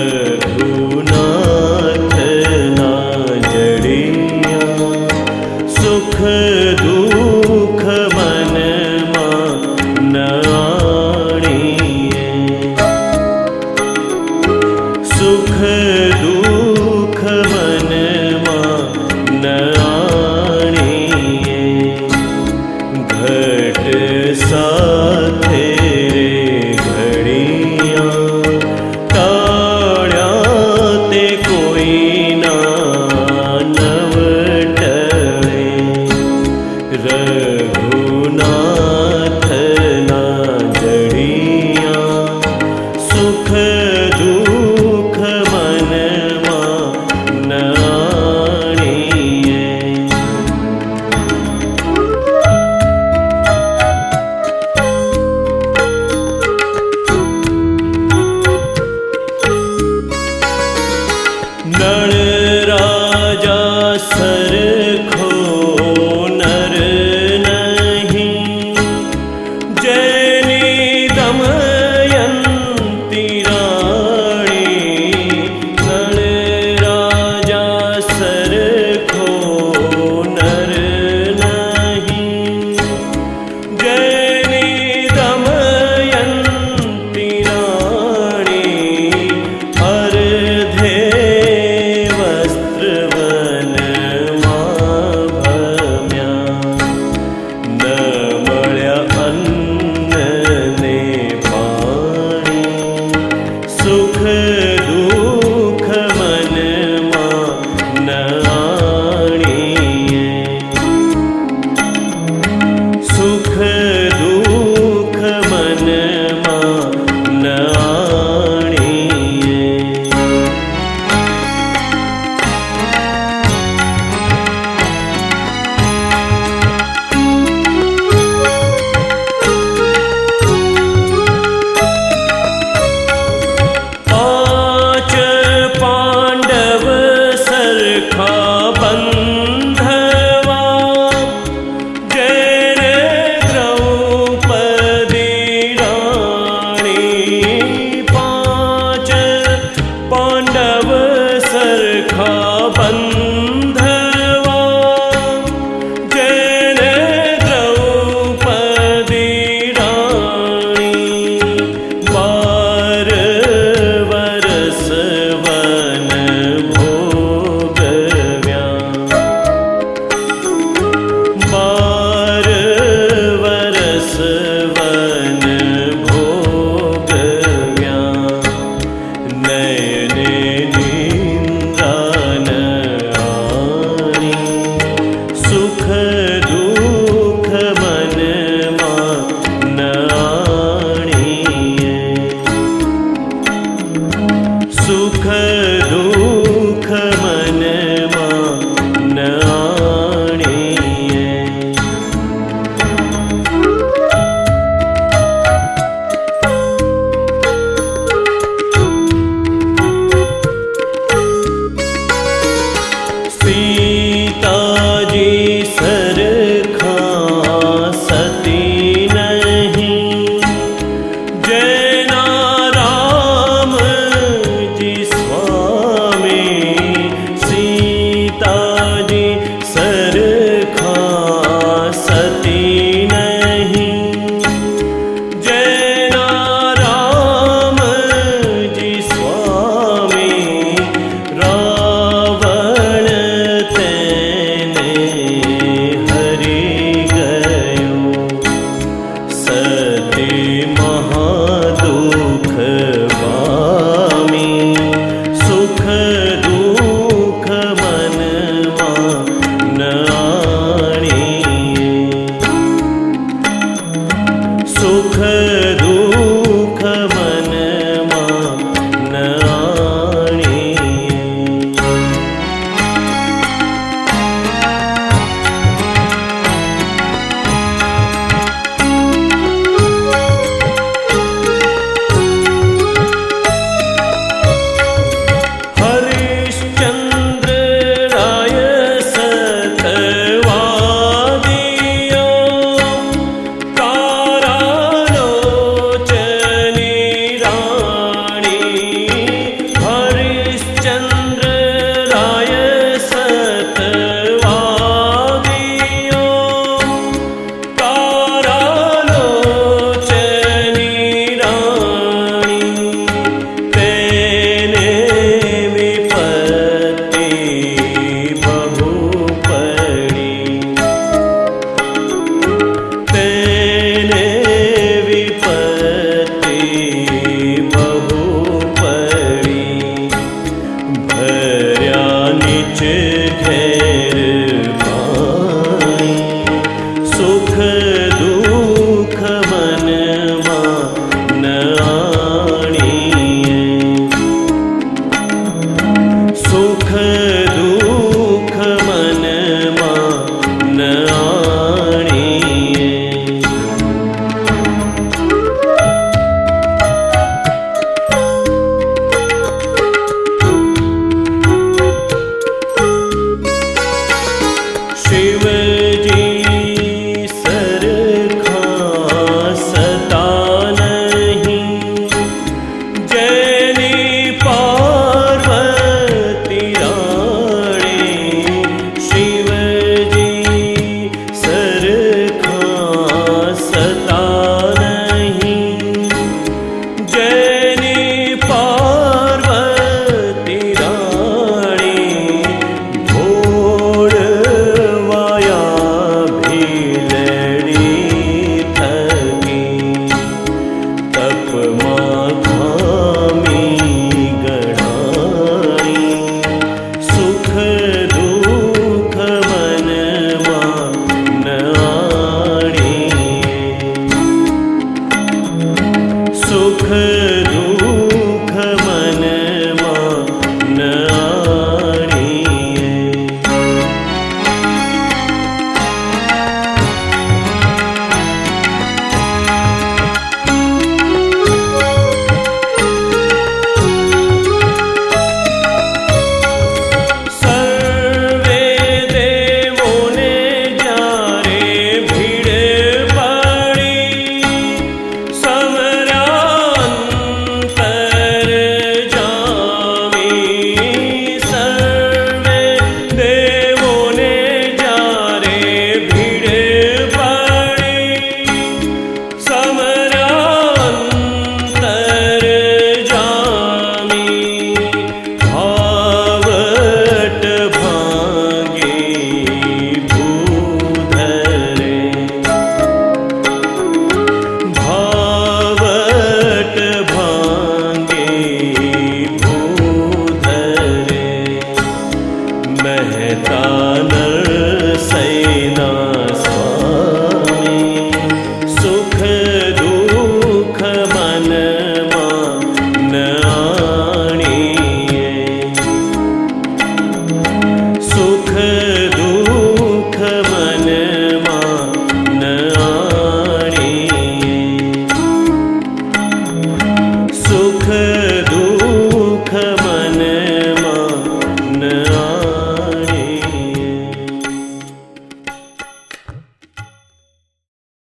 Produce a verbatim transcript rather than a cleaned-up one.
रघुनाथ ना जड़िया, सुख दुख मन न आणिए। सुख दुख मन न आणिए। घट साथे रे घड़िया, टाळ्या ते कोई ना नवटळे। रघुनाथ ना जड़िया, सुख दुख मन न आणिए। नळ राजा सरखो नर नहीं, जैनी दमयंती रानी। नळ राजा सरखो नर नहीं, जैनी दमयंती रानी। अर्धे वस्त्रवन भम्या, न मळ्या अन्न ने पाणी। सुख दुख मन न आणिए। सुख दुख मन न आणिए। पांच पांडव सरखा बंधवा, जैने द्रौपदी रानी। पांच पांडव सरखा बंधवा, जैने द्रौपदी रानी। बार वरस वन भोगव्या, बार वरस वन भोगव्या। नयने निंद्रा न आणी, सुख दुख मन न आणिए। सुख दुख मन न आणिए। सीता जी सरखा सती नहीं, जैना राम जी स्वामी। करता नरसैना स्वामी। सुख दुख मन मान आणिए, सुख